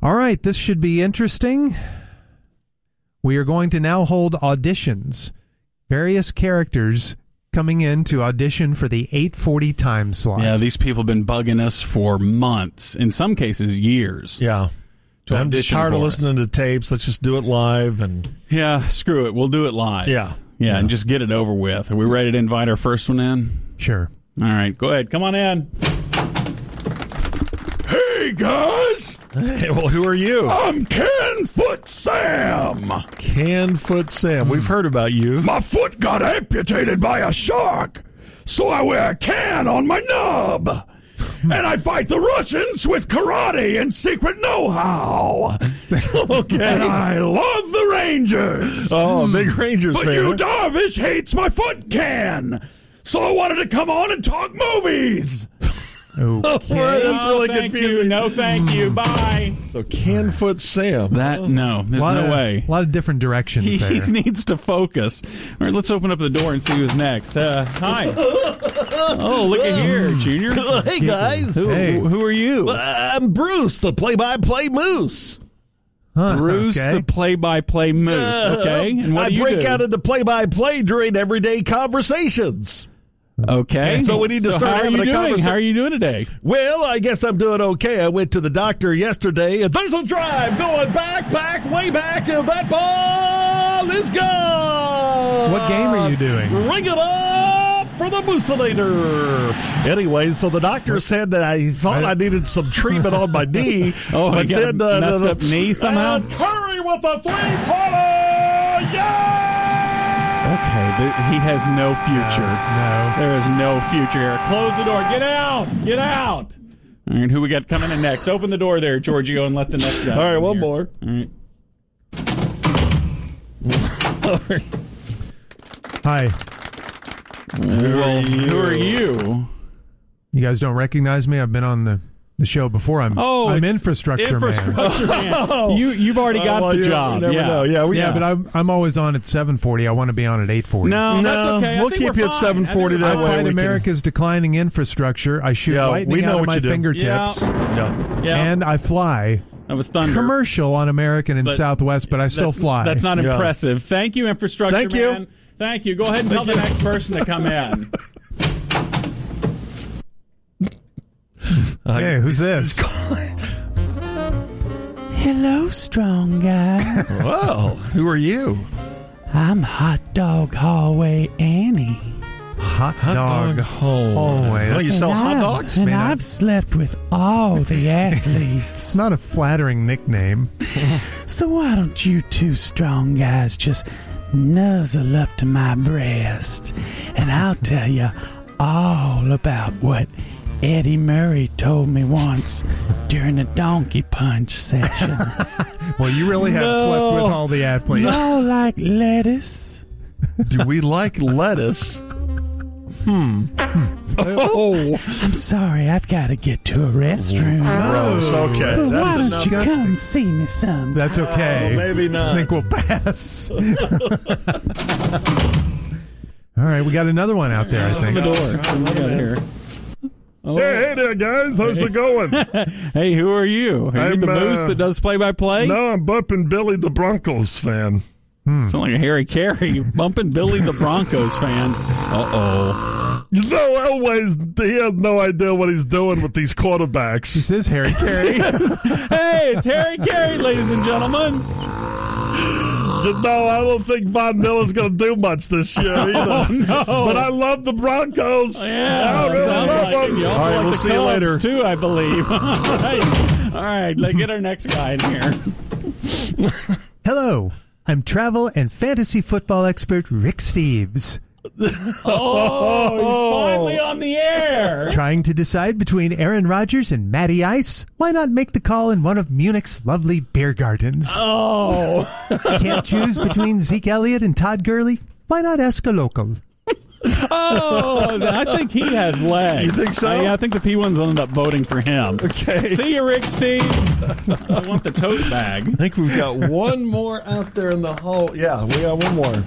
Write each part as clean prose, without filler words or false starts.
All right, this should be interesting. We are going to now hold auditions. Various characters coming in to audition for the 8:40 time slot. Yeah, these people have been bugging us for months, in some cases years. Yeah. I'm just tired of listening to tapes. Let's just do it live. Yeah, screw it. We'll do it live. Yeah, and just get it over with. Are we ready to invite our first one in? Sure. All right, go ahead. Come on in. Hey, guys. Hey, well, who are you? I'm Canfoot Sam. Canfoot Sam. We've heard about you. My foot got amputated by a shark, so I wear a can on my nub. And I fight the Russians with karate and secret know-how. Okay. And I love the Rangers. Oh, big Rangers fan. But Yu Darvish hates my foot can. So I wanted to come on and talk movies. Okay. That's really confusing. No, thank you. Bye. So Canfoot Sam. There's no way. A lot of different directions there. He needs to focus. All right, let's open up the door and see who's next. Hi. Oh, look at here, Junior. Hey, guys. Who are you? I'm Bruce, the play-by-play moose. Bruce, the play-by-play moose. Okay, and what do you do? I break out into play-by-play during everyday conversations. Okay. So we need to start having a conversation. How are you doing today? Well, I guess I'm doing okay. I went to the doctor yesterday, and there's a drive going back, way back, and that ball is gone. What game are you doing? Ring it up for the Boosinator. Anyway, so the doctor said that I thought I needed some treatment on my knee. But you then messed up knee somehow? And Curry with a three-pointer. Yeah! Okay, he has no future. No. There is no future here. Close the door. Get out. Get out. All right, who we got coming in next? Open the door there, Giorgio, and let the next guy All right, one here. more. All right. Hi. Who are you? You guys don't recognize me? I've been on the show before. I'm infrastructure man. You've already got the job. You never know. Yeah, but I'm always on at 7:40. I want to be on at 8:40. No, that's okay. We'll keep you at 7:40 that way. I fight America's declining infrastructure. I shoot lightning out of my fingertips. And I fly. That was thunder. Commercial on American and Southwest, but I still fly. That's not impressive. Thank you, infrastructure man. You. Thank you. Go ahead and tell the next person to come in. Hey, who's this? Hello, strong guys. Whoa, who are you? I'm Hot Dog Hallway Annie. Hot dog hallway. Oh, you sell hot dogs? And I've slept with all the athletes. It's not a flattering nickname. So why don't you two strong guys just nuzzle up to my breast, and I'll tell you all about what Eddie Murray told me once during a donkey punch session. Well, you really have slept with all the athletes. Y'all like lettuce? Do we like lettuce? Oh, I'm sorry. I've got to get to a restroom. Gross. Okay. But why That's don't you come see me sometime? That's okay. Maybe not. I think we'll pass. All right, we got another one out there, I think. The door. Here. Oh. Hey there, guys. How's it going? Hey, who are you? Are you the moose that does play-by-play? No, I'm Bumpin' Billy the Broncos fan. Sound like a Harry Carey. Bumping Billy the Broncos fan. Uh-oh. You know, Elway's, he has no idea what he's doing with these quarterbacks. This is Harry Carey. Hey, it's Harry Carey, ladies and gentlemen. You know, I don't think Von Miller's going to do much this year either. Oh, no. But I love the Broncos. Yeah, I really love them. You also All right, like we'll the see you Cubs, later. too, I believe. All right, let's get our next guy in here. Hello, I'm travel and fantasy football expert Rick Steves. Oh, he's finally on the air. Trying to decide between Aaron Rodgers and Matty Ice? Why not make the call in one of Munich's lovely beer gardens? Oh. Can't choose between Zeke Elliott and Todd Gurley? Why not ask a local? Oh, I think he has legs. You think so? I think the P1s will end up voting for him. Okay. See you, Rick Steve. I want the tote bag. I think we've got one more out there in the hall. Yeah, we got one more.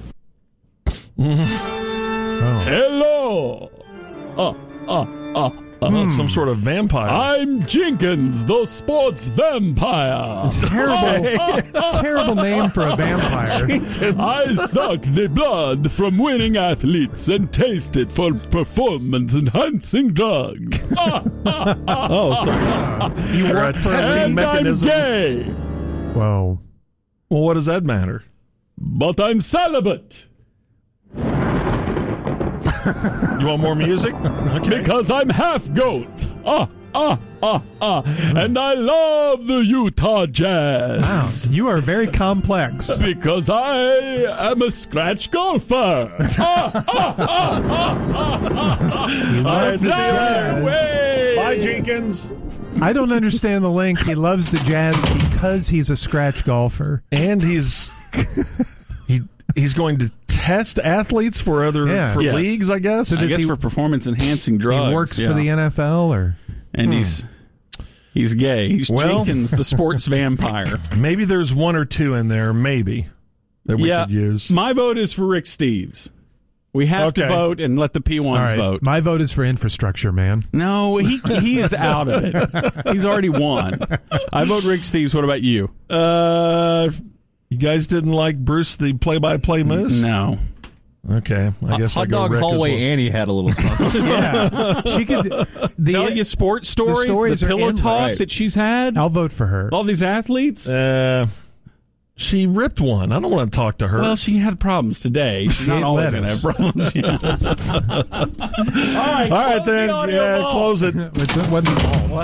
Hello. Some sort of vampire. I'm Jenkins, the sports vampire. Terrible name for a vampire. I suck the blood from winning athletes and taste it for performance-enhancing drugs. Oh, so You you're a work for testing And I'm mechanism. gay, Whoa. Well, what does that matter? but I'm celibate You want more music? Okay. because I'm half goat. And I love the Utah Jazz. Wow. You are very complex. Because I am a scratch golfer. Alright, this is That way. Bye, Jenkins. I don't understand the link. He loves the Jazz because he's a scratch golfer. And he's going to test athletes for Yes. leagues, I guess. So I does guess he- for performance-enhancing drugs. He works yeah. for the NFL, or And he's gay. He's Well- Jenkins, the sports vampire. Maybe there's one or two in there, maybe, that we could use. My vote is for Rick Steves. We have to Okay. vote and let the P1s all right. vote. My vote is for infrastructure, man. No, he is out of it. He's already won. I vote Rick Steves. What about you? You guys didn't like Bruce, the play-by-play moose? No. Okay, I guess I'll Hot go Dog Rick as Hallway well. Annie had a little something. Yeah, she could. Tell you sports stories, stories the are pillow endless. talk Right. that she's had, I'll vote for her. all these athletes. She ripped one. I don't want to talk to her. Well, she had problems today. She's not ate always going to lettuce. have problems. Yeah. All right, All right, close the then. audio Yeah, vault. close it. It wasn't all.